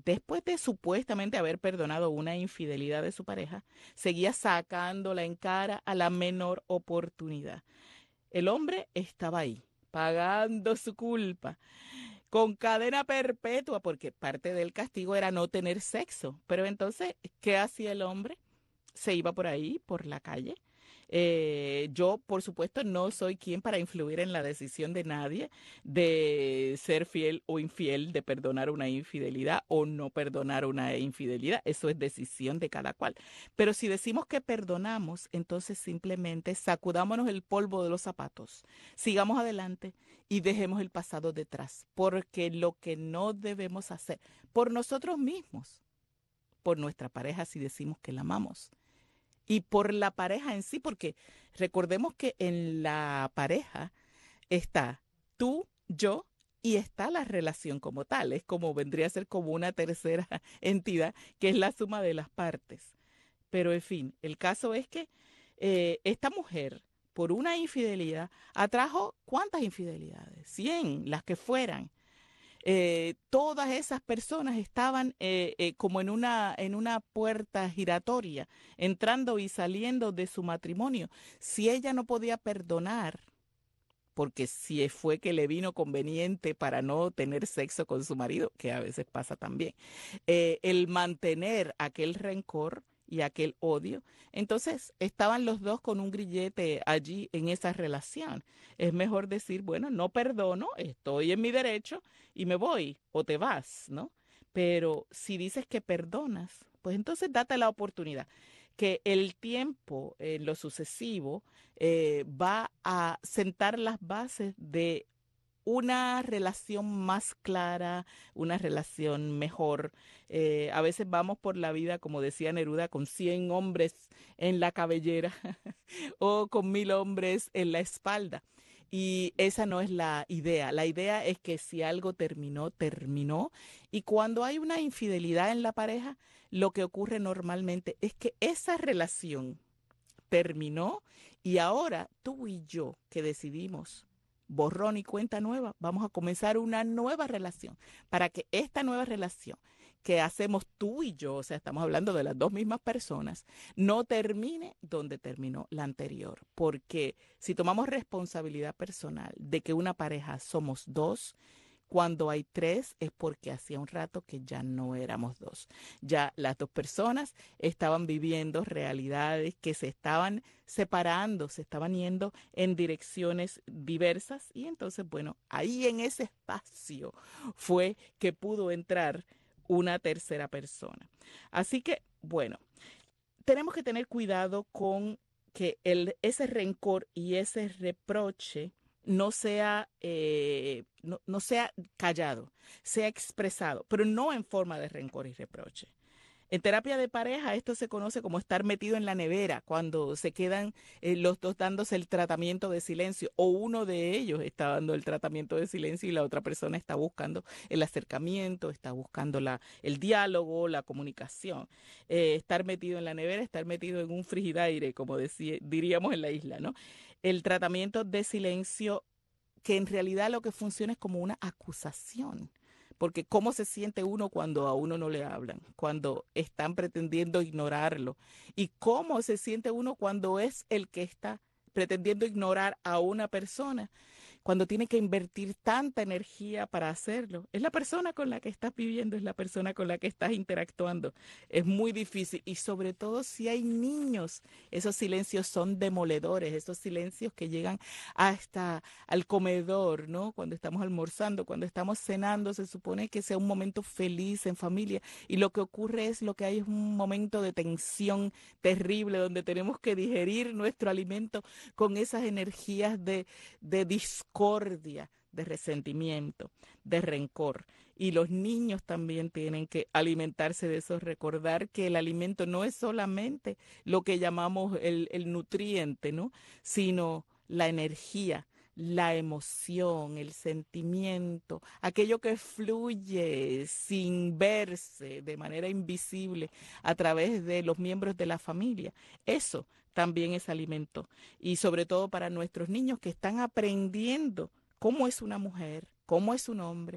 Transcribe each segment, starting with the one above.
después de supuestamente haber perdonado una infidelidad de su pareja, seguía sacándola en cara a la menor oportunidad. El hombre estaba ahí, pagando su culpa, con cadena perpetua, porque parte del castigo era no tener sexo. Pero entonces, ¿qué hacía el hombre? Se iba por ahí, por la calle. Yo, por supuesto, no soy quien para influir en la decisión de nadie de ser fiel o infiel, de perdonar una infidelidad o no perdonar una infidelidad. Eso es decisión de cada cual. Pero si decimos que perdonamos, entonces simplemente sacudámonos el polvo de los zapatos, sigamos adelante y dejemos el pasado detrás, porque lo que no debemos hacer por nosotros mismos, por nuestra pareja si decimos que la amamos y por la pareja en sí, porque recordemos que en la pareja está tú, yo y está la relación como tal. Es como vendría a ser como una tercera entidad que es la suma de las partes. Pero en fin, el caso es que esta mujer, por una infidelidad, atrajo ¿cuántas infidelidades? 100, las que fueran. Todas esas personas estaban como en una puerta giratoria, entrando y saliendo de su matrimonio. Si ella no podía perdonar, porque si fue que le vino conveniente para no tener sexo con su marido, que a veces pasa también, el mantener aquel rencor y aquel odio, entonces estaban los dos con un grillete allí en esa relación. Es mejor decir, bueno, no perdono, estoy en mi derecho y me voy o te vas, ¿no? Pero si dices que perdonas, pues entonces date la oportunidad que el tiempo en lo sucesivo va a sentar las bases de una relación más clara, una relación mejor. A veces vamos por la vida, como decía Neruda, con 100 hombres en la cabellera o con 1000 hombres en la espalda. Y esa no es la idea. La idea es que si algo terminó, terminó. Y cuando hay una infidelidad en la pareja, lo que ocurre normalmente es que esa relación terminó y ahora tú y yo que decidimos borrón y cuenta nueva, vamos a comenzar una nueva relación para que esta nueva relación que hacemos tú y yo, o sea, estamos hablando de las dos mismas personas, no termine donde terminó la anterior. Porque si tomamos responsabilidad personal de que una pareja somos dos, cuando hay tres es porque hacía un rato que ya no éramos dos. Ya las dos personas estaban viviendo realidades que se estaban separando, se estaban yendo en direcciones diversas y entonces, bueno, ahí en ese espacio fue que pudo entrar una tercera persona. Así que, bueno, tenemos que tener cuidado con que ese rencor y ese reproche no sea callado, sea expresado, pero no en forma de rencor y reproche. En terapia de pareja esto se conoce como estar metido en la nevera, cuando se quedan los dos dándose el tratamiento de silencio o uno de ellos está dando el tratamiento de silencio y la otra persona está buscando el acercamiento, está buscando el diálogo, la comunicación. Estar metido en la nevera, estar metido en un frigidaire, como diríamos en la isla, ¿no? El tratamiento de silencio que en realidad lo que funciona es como una acusación. Porque cómo se siente uno cuando a uno no le hablan, cuando están pretendiendo ignorarlo. Y cómo se siente uno cuando es el que está pretendiendo ignorar a una persona cuando tiene que invertir tanta energía para hacerlo. Es la persona con la que estás viviendo, es la persona con la que estás interactuando. Es muy difícil y sobre todo si hay niños, esos silencios son demoledores, esos silencios que llegan hasta al comedor, ¿no? Cuando estamos almorzando, cuando estamos cenando, se supone que sea un momento feliz en familia y lo que ocurre es lo que hay es un momento de tensión terrible donde tenemos que digerir nuestro alimento con esas energías de discordia, de resentimiento, de rencor. Y los niños también tienen que alimentarse de eso, recordar que el alimento no es solamente lo que llamamos el nutriente, ¿no? Sino la energía, la emoción, el sentimiento, aquello que fluye sin verse de manera invisible a través de los miembros de la familia. Eso también es alimento y sobre todo para nuestros niños que están aprendiendo cómo es una mujer, cómo es un hombre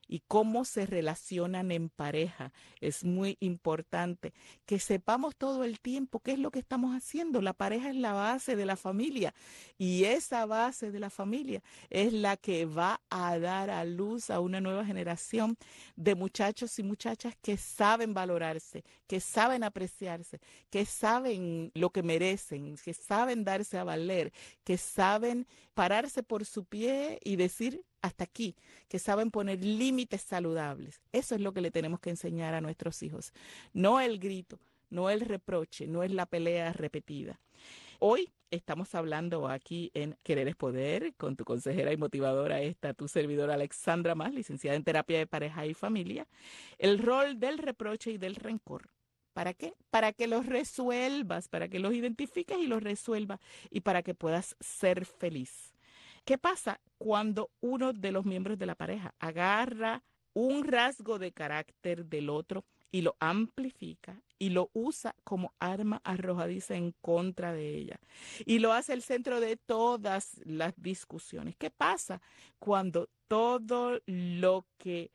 y cómo se relacionan en pareja. Es muy importante que sepamos todo el tiempo qué es lo que estamos haciendo. La pareja es la base de la familia y esa base de la familia es la que va a dar a luz a una nueva generación de muchachos y muchachas que saben valorarse, que saben apreciarse, que saben lo que merecen, que saben darse a valer, que saben pararse por su pie y decir hasta aquí, que saben poner límites saludables. Eso es lo que le tenemos que enseñar a nuestros hijos. No el grito, no el reproche, no es la pelea repetida. Hoy estamos hablando aquí en Querer es Poder con tu consejera y motivadora, tu servidora Alexandra Mas, licenciada en terapia de pareja y familia, el rol del reproche y del rencor. ¿Para qué? Para que los resuelvas, para que los identifiques y los resuelvas y para que puedas ser feliz. ¿Qué pasa cuando uno de los miembros de la pareja agarra un rasgo de carácter del otro y lo amplifica y lo usa como arma arrojadiza en contra de ella y lo hace el centro de todas las discusiones? ¿Qué pasa cuando todo lo que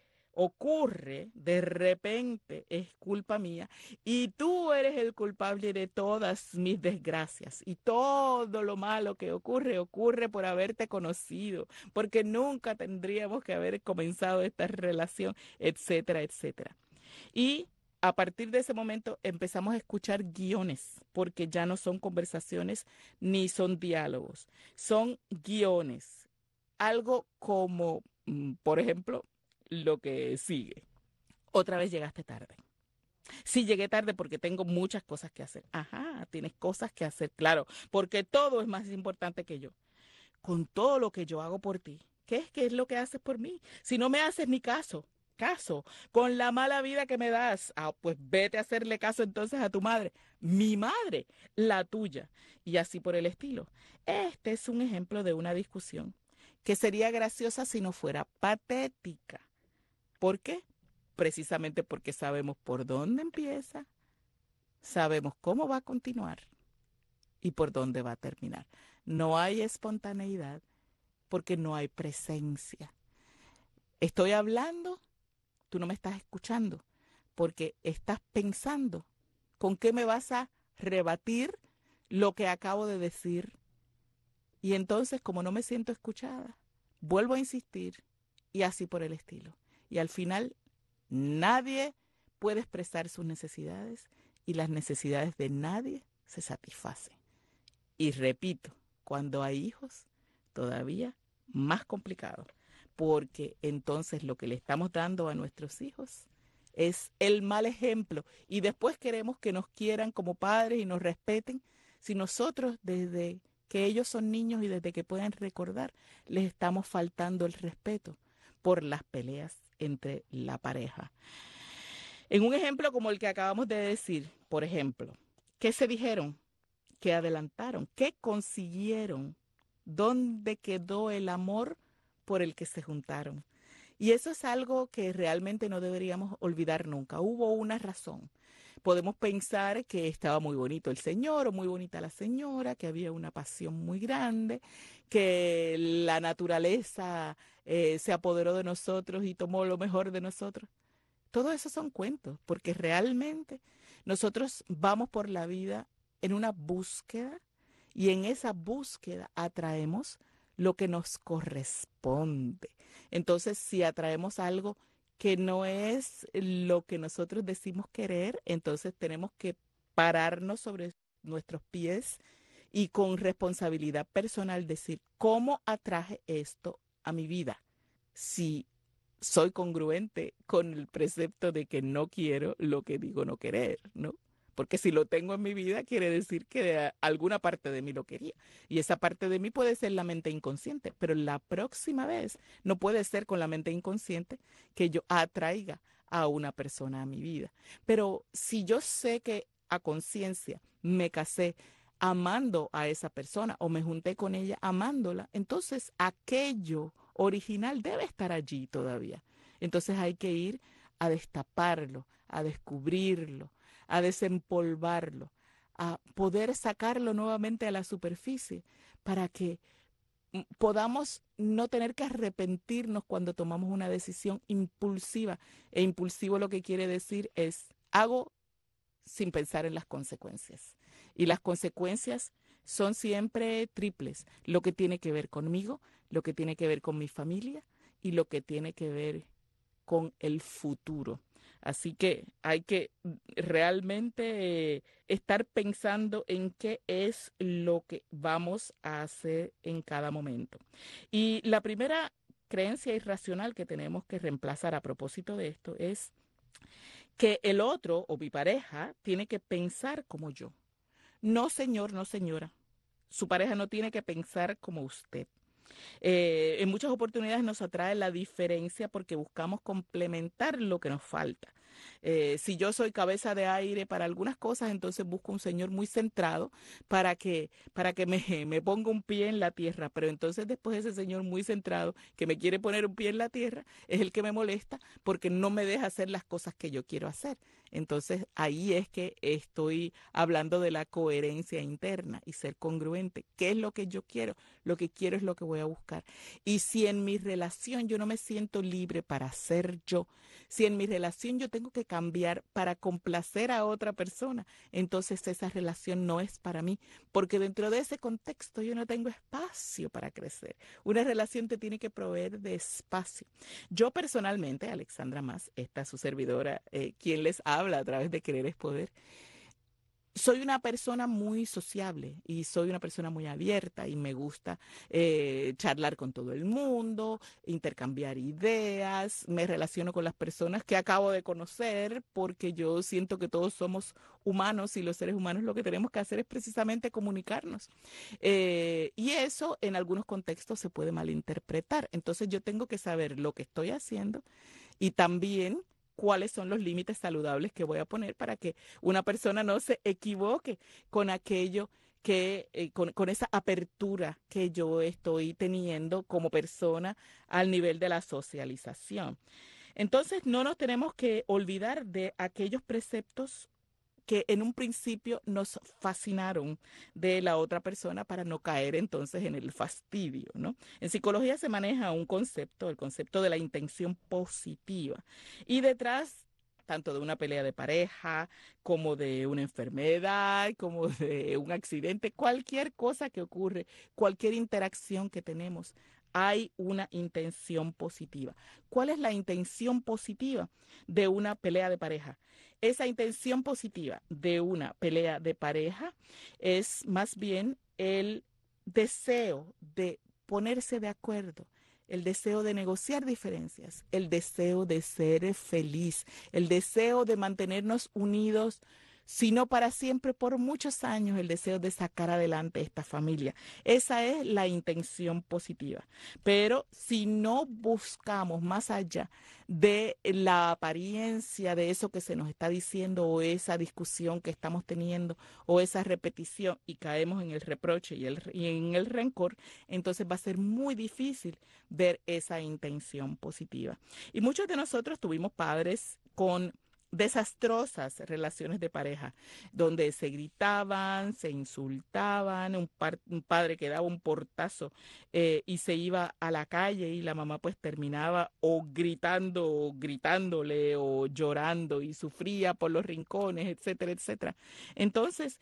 ocurre de repente es culpa mía y tú eres el culpable de todas mis desgracias y todo lo malo que ocurre por haberte conocido, porque nunca tendríamos que haber comenzado esta relación, etcétera, etcétera? Y a partir de ese momento empezamos a escuchar guiones, porque ya no son conversaciones ni son diálogos, son guiones. Algo como, por ejemplo, lo que sigue. Otra vez llegaste tarde. Sí, llegué tarde porque tengo muchas cosas que hacer. Ajá, tienes cosas que hacer, claro, porque todo es más importante que yo. Con todo lo que yo hago por ti, ¿qué es lo que haces por mí? Si no me haces ni caso, con la mala vida que me das, pues vete a hacerle caso entonces a tu madre, mi madre, la tuya, y así por el estilo. Este es un ejemplo de una discusión que sería graciosa si no fuera patética. ¿Por qué? Precisamente porque sabemos por dónde empieza, sabemos cómo va a continuar y por dónde va a terminar. No hay espontaneidad porque no hay presencia. Estoy hablando, tú no me estás escuchando, porque estás pensando con qué me vas a rebatir lo que acabo de decir. Y entonces, como no me siento escuchada, vuelvo a insistir y así por el estilo. Y al final, nadie puede expresar sus necesidades y las necesidades de nadie se satisfacen. Y repito, cuando hay hijos, todavía más complicado, porque entonces lo que le estamos dando a nuestros hijos es el mal ejemplo y después queremos que nos quieran como padres y nos respeten si nosotros desde que ellos son niños y desde que pueden recordar les estamos faltando el respeto por las peleas entre la pareja. En un ejemplo como el que acabamos de decir, por ejemplo, ¿qué se dijeron? ¿Qué adelantaron? ¿Qué consiguieron? ¿Dónde quedó el amor por el que se juntaron? Y eso es algo que realmente no deberíamos olvidar nunca. Hubo una razón. Podemos pensar que estaba muy bonito el señor o muy bonita la señora, que había una pasión muy grande, que la naturaleza se apoderó de nosotros y tomó lo mejor de nosotros. Todo eso son cuentos, porque realmente nosotros vamos por la vida en una búsqueda y en esa búsqueda atraemos lo que nos corresponde. Entonces, si atraemos algo que no es lo que nosotros decimos querer, entonces tenemos que pararnos sobre nuestros pies y con responsabilidad personal decir, ¿cómo atraje esto a mi vida? Si soy congruente con el precepto de que no quiero lo que digo no querer, ¿no? Porque si lo tengo en mi vida, quiere decir que alguna parte de mí lo quería. Y esa parte de mí puede ser la mente inconsciente, pero la próxima vez no puede ser con la mente inconsciente que yo atraiga a una persona a mi vida. Pero si yo sé que a conciencia me casé amando a esa persona o me junté con ella amándola, entonces aquello original debe estar allí todavía. Entonces hay que ir a destaparlo, a descubrirlo, a desempolvarlo, a poder sacarlo nuevamente a la superficie para que podamos no tener que arrepentirnos cuando tomamos una decisión impulsiva. E impulsivo lo que quiere decir es hago sin pensar en las consecuencias. Y las consecuencias son siempre triples. Lo que tiene que ver conmigo, lo que tiene que ver con mi familia y lo que tiene que ver con el futuro. Así que hay que realmente estar pensando en qué es lo que vamos a hacer en cada momento. Y la primera creencia irracional que tenemos que reemplazar a propósito de esto es que el otro o mi pareja tiene que pensar como yo. No, señor, no, señora. Su pareja no tiene que pensar como usted. En muchas oportunidades nos atrae la diferencia porque buscamos complementar lo que nos falta. Si yo soy cabeza de aire para algunas cosas, entonces busco un señor muy centrado para que me ponga un pie en la tierra. Pero entonces después ese señor muy centrado que me quiere poner un pie en la tierra es el que me molesta porque no me deja hacer las cosas que yo quiero hacer. Entonces ahí es que estoy hablando de la coherencia interna y ser congruente. ¿Qué es lo que yo quiero? Lo que quiero es lo que voy a buscar. Y si en mi relación yo no me siento libre para ser yo, si en mi relación yo tengo que cambiar para complacer a otra persona, entonces esa relación no es para mí, porque dentro de ese contexto yo no tengo espacio para crecer. Una relación te tiene que proveer de espacio. Yo personalmente, Alexandra Mas, esta su servidora, quien les habla a través de Querer es Poder, soy una persona muy sociable y soy una persona muy abierta y me gusta charlar con todo el mundo, intercambiar ideas, me relaciono con las personas que acabo de conocer porque yo siento que todos somos humanos y los seres humanos lo que tenemos que hacer es precisamente comunicarnos. Y eso en algunos contextos se puede malinterpretar. Entonces yo tengo que saber lo que estoy haciendo y también cuáles son los límites saludables que voy a poner para que una persona no se equivoque con aquello con esa apertura que yo estoy teniendo como persona al nivel de la socialización. Entonces, no nos tenemos que olvidar de aquellos preceptos que en un principio nos fascinaron de la otra persona para no caer entonces en el fastidio, ¿no? En psicología se maneja un concepto, el concepto de la intención positiva. Y detrás tanto de una pelea de pareja, como de una enfermedad, como de un accidente, cualquier cosa que ocurre, cualquier interacción que tenemos, hay una intención positiva. ¿Cuál es la intención positiva de una pelea de pareja? Esa intención positiva de una pelea de pareja es más bien el deseo de ponerse de acuerdo, el deseo de negociar diferencias, el deseo de ser feliz, el deseo de mantenernos unidos, si no para siempre, por muchos años, el deseo de sacar adelante esta familia. Esa es la intención positiva. Pero si no buscamos más allá de la apariencia de eso que se nos está diciendo o esa discusión que estamos teniendo o esa repetición y caemos en el reproche y en el rencor, entonces va a ser muy difícil ver esa intención positiva. Y muchos de nosotros tuvimos padres con desastrosas relaciones de pareja, donde se gritaban, se insultaban, un padre que daba un portazo y se iba a la calle y la mamá pues terminaba o gritando, o gritándole o llorando y sufría por los rincones, etcétera, etcétera. Entonces,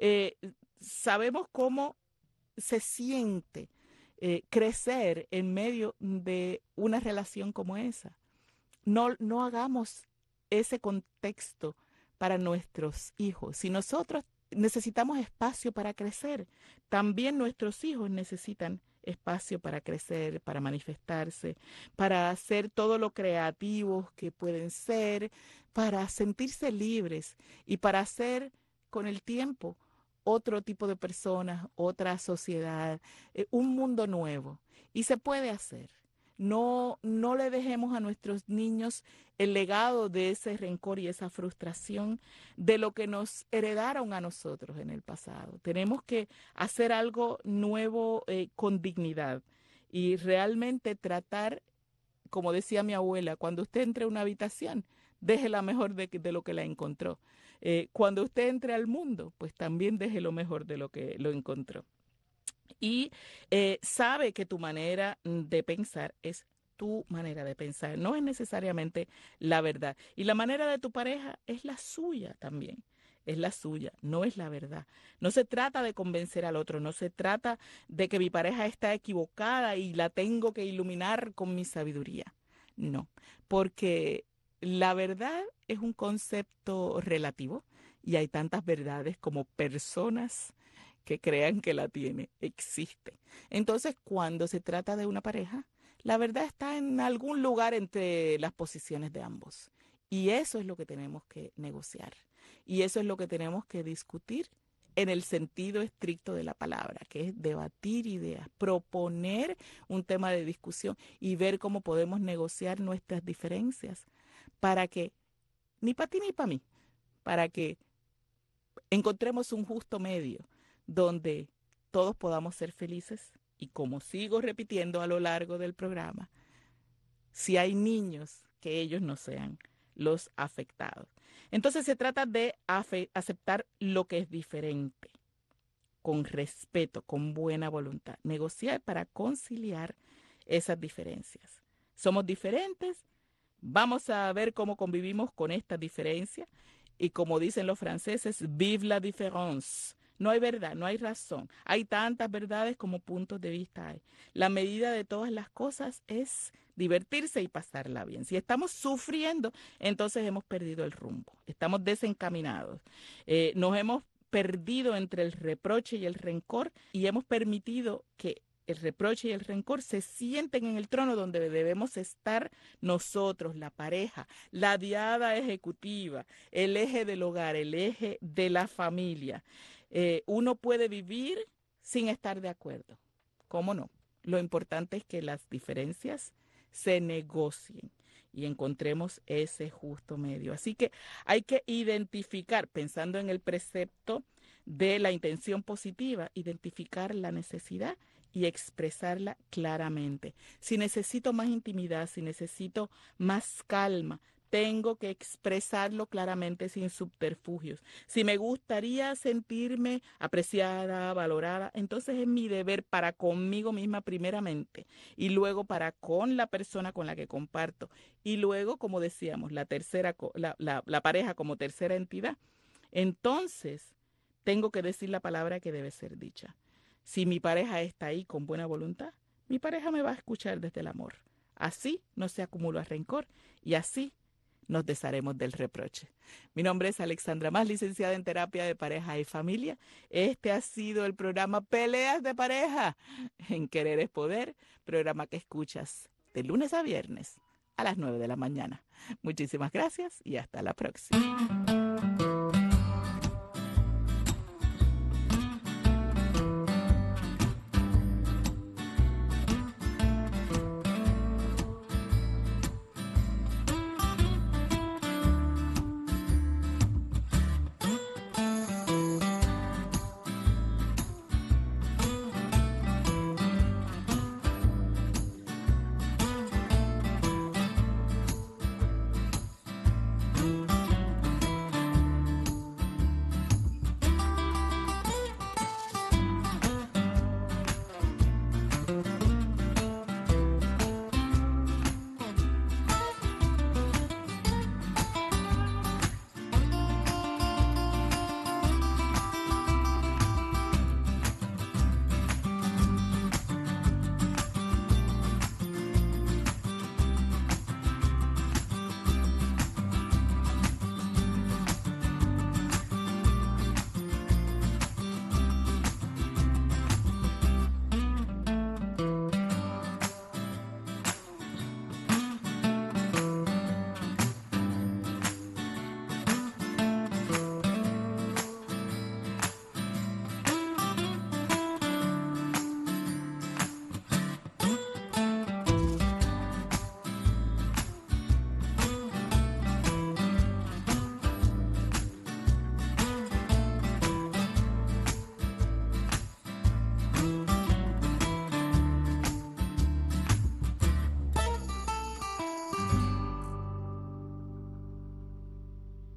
sabemos cómo se siente crecer en medio de una relación como esa. No hagamos ese contexto para nuestros hijos. Si nosotros necesitamos espacio para crecer, también nuestros hijos necesitan espacio para crecer, para manifestarse, para hacer todo lo creativos que pueden ser, para sentirse libres y para hacer con el tiempo otro tipo de personas, otra sociedad, un mundo nuevo. Y se puede hacer. No le dejemos a nuestros niños el legado de ese rencor y esa frustración de lo que nos heredaron a nosotros en el pasado. Tenemos que hacer algo nuevo con dignidad y realmente tratar, como decía mi abuela, cuando usted entre a una habitación, déjela mejor de lo que la encontró. Cuando usted entre al mundo, pues también deje lo mejor de lo que lo encontró. Y sabe que tu manera de pensar es tu manera de pensar, no es necesariamente la verdad. Y la manera de tu pareja es la suya también, es la suya, no es la verdad. No se trata de convencer al otro, no se trata de que mi pareja está equivocada y la tengo que iluminar con mi sabiduría. No, porque la verdad es un concepto relativo y hay tantas verdades como personas que crean que la tiene, existe. Entonces, cuando se trata de una pareja, la verdad está en algún lugar entre las posiciones de ambos. Y eso es lo que tenemos que negociar. Y eso es lo que tenemos que discutir en el sentido estricto de la palabra, que es debatir ideas, proponer un tema de discusión y ver cómo podemos negociar nuestras diferencias para que, ni para ti ni para mí, para que encontremos un justo medio donde todos podamos ser felices y, como sigo repitiendo a lo largo del programa, si hay niños, que ellos no sean los afectados. Entonces se trata de aceptar lo que es diferente, con respeto, con buena voluntad, negociar para conciliar esas diferencias. Somos diferentes, vamos a ver cómo convivimos con estas diferencias y, como dicen los franceses, vive la différence. No hay verdad, no hay razón. Hay tantas verdades como puntos de vista hay. La medida de todas las cosas es divertirse y pasarla bien. Si estamos sufriendo, entonces hemos perdido el rumbo. Estamos desencaminados. Nos hemos perdido entre el reproche y el rencor y hemos permitido que el reproche y el rencor se sienten en el trono donde debemos estar nosotros, la pareja, la diada ejecutiva, el eje del hogar, el eje de la familia. Uno puede vivir sin estar de acuerdo. ¿Cómo no? Lo importante es que las diferencias se negocien y encontremos ese justo medio. Así que hay que identificar, pensando en el precepto de la intención positiva, identificar la necesidad y expresarla claramente. Si necesito más intimidad, si necesito más calma, tengo que expresarlo claramente sin subterfugios. Si me gustaría sentirme apreciada, valorada, entonces es mi deber para conmigo misma primeramente y luego para con la persona con la que comparto y luego, como decíamos, la pareja como tercera entidad. Entonces, tengo que decir la palabra que debe ser dicha. Si mi pareja está ahí con buena voluntad, mi pareja me va a escuchar desde el amor. Así no se acumula rencor y así nos desharemos del reproche. Mi nombre es Alexandra Mas, licenciada en terapia de pareja y familia. Este ha sido el programa Peleas de Pareja en Querer es Poder, programa que escuchas de lunes a viernes a las 9 de la mañana. Muchísimas gracias y hasta la próxima.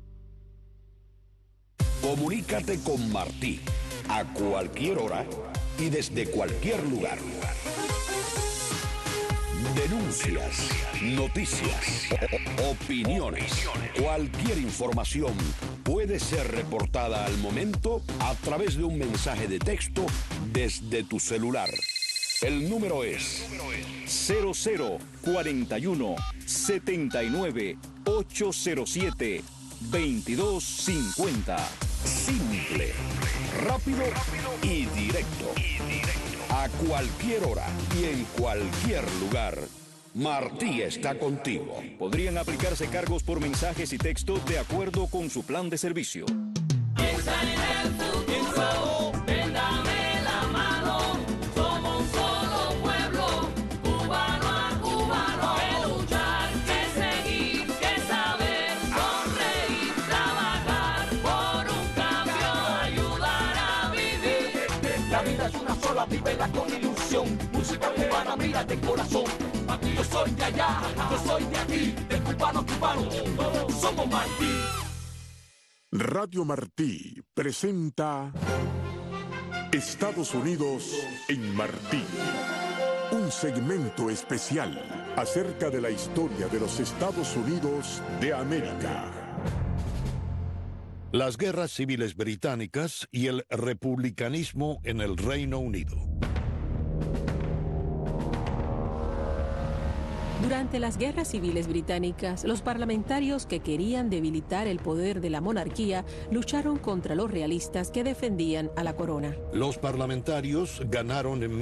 Comunícate con Martí a cualquier hora y desde cualquier lugar. Denuncias, noticias, opiniones. Cualquier información puede ser reportada al momento a través de un mensaje de texto desde tu celular. El número es 0041 79 807 2250. Simple, rápido y directo. A cualquier hora y en cualquier lugar, Martí está contigo. Podrían aplicarse cargos por mensajes y texto de acuerdo con su plan de servicio. Piensa en el futuro, ven, dame la mano. Somos un solo pueblo, cubano a cubano. Que luchar, que seguir, que saber, sonreír, trabajar por un cambio, ayudar a vivir. La vida es una sola, vívela con ilusión. Música cubana, mira de corazón. Aquí yo soy de allá, yo soy de aquí, de cubano a cubano, todos somos Martí. Radio Martí presenta Estados Unidos en Martí. Un segmento especial acerca de la historia de los Estados Unidos de América. Las guerras civiles británicas y el republicanismo en el Reino Unido. Durante las guerras civiles británicas, los parlamentarios que querían debilitar el poder de la monarquía lucharon contra los realistas que defendían a la corona. Los parlamentarios ganaron en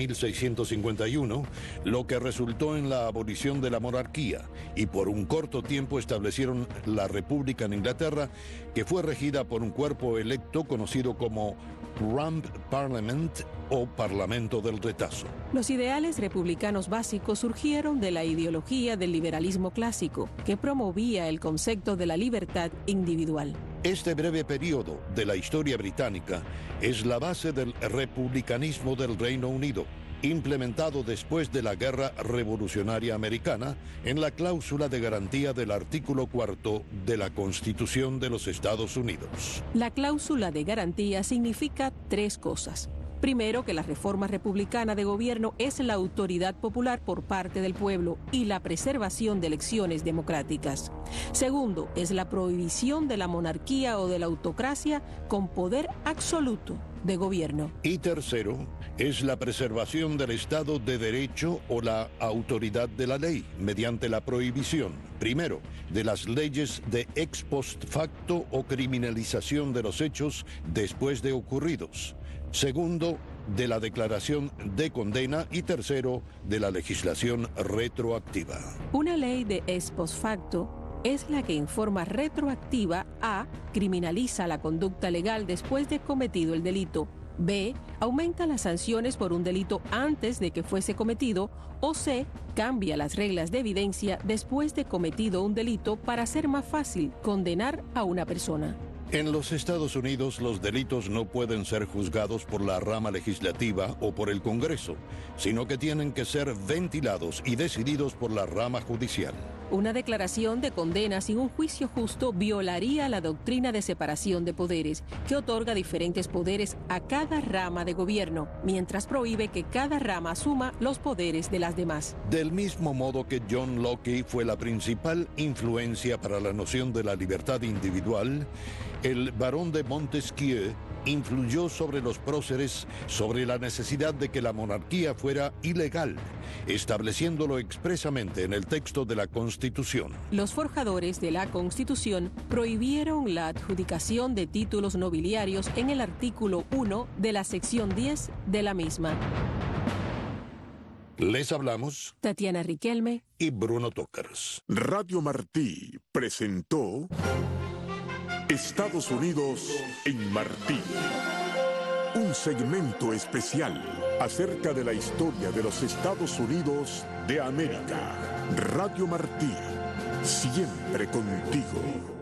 1651, lo que resultó en la abolición de la monarquía, y por un corto tiempo establecieron la República en Inglaterra, que fue regida por un cuerpo electo conocido como Rump Parliament o Parlamento del Retazo. Los ideales republicanos básicos surgieron de la ideología del liberalismo clásico, que promovía el concepto de la libertad individual. Este breve periodo de la historia británica es la base del republicanismo del Reino Unido, implementado después de la Guerra Revolucionaria Americana en la cláusula de garantía del artículo 4 de la Constitución de los Estados Unidos. La cláusula de garantía significa tres cosas. Primero, que la reforma republicana de gobierno es la autoridad popular por parte del pueblo y la preservación de elecciones democráticas. Segundo, es la prohibición de la monarquía o de la autocracia con poder absoluto de gobierno. Y tercero, es la preservación del Estado de Derecho o la autoridad de la ley mediante la prohibición, primero, de las leyes de ex post facto o criminalización de los hechos después de ocurridos. Segundo, de la declaración de condena y tercero, de la legislación retroactiva. Una ley de ex post facto es la que en forma retroactiva A. criminaliza la conducta legal después de cometido el delito, B. aumenta las sanciones por un delito antes de que fuese cometido, o C. cambia las reglas de evidencia después de cometido un delito para hacer más fácil condenar a una persona. En los Estados Unidos, los delitos no pueden ser juzgados por la rama legislativa o por el Congreso, sino que tienen que ser ventilados y decididos por la rama judicial. Una declaración de condena sin un juicio justo violaría la doctrina de separación de poderes, que otorga diferentes poderes a cada rama de gobierno, mientras prohíbe que cada rama asuma los poderes de las demás. Del mismo modo que John Locke fue la principal influencia para la noción de la libertad individual, el barón de Montesquieu influyó sobre los próceres sobre la necesidad de que la monarquía fuera ilegal, estableciéndolo expresamente en el texto de la Constitución. Los forjadores de la Constitución prohibieron la adjudicación de títulos nobiliarios en el artículo 1 de la sección 10 de la misma. Les hablamos Tatiana Riquelme y Bruno Tokers. Radio Martí presentó Estados Unidos en Martí. Un segmento especial acerca de la historia de los Estados Unidos de América. Radio Martí, siempre contigo.